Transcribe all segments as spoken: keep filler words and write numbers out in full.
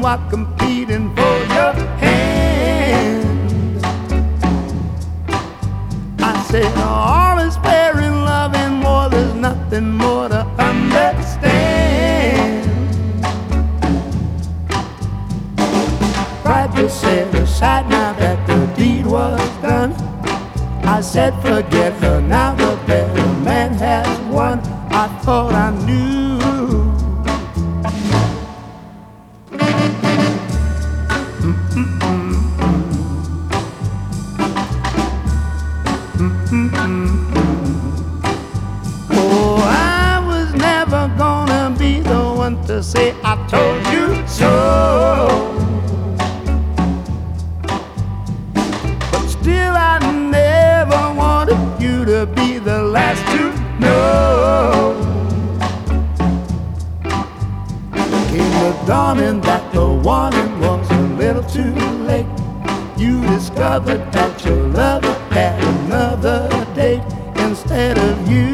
are competing for your hand. I said all is fair in love and war, there's nothing more to understand. Pride was set aside now that the deed was done. I said forget her, now the better man has won. I thought I knew. Oh, I was never gonna be the one to say I told you so. But still I never wanted you to be the last to know. Came the dawning that the warning was a little too late. You discovered that your lover had another date instead of you.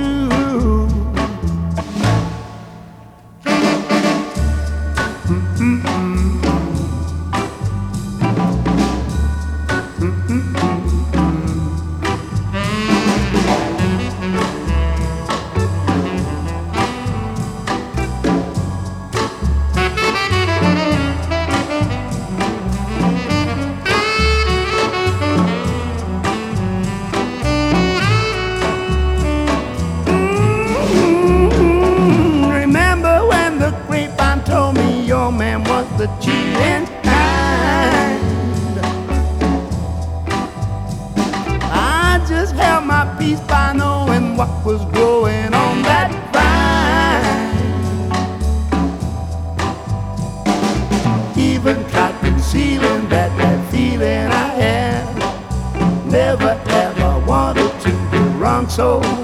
Your man was the cheating kind. I just held my peace by knowing what was growing on that vine. Even tried concealing that, that feeling I had. Never ever wanted to do wrong so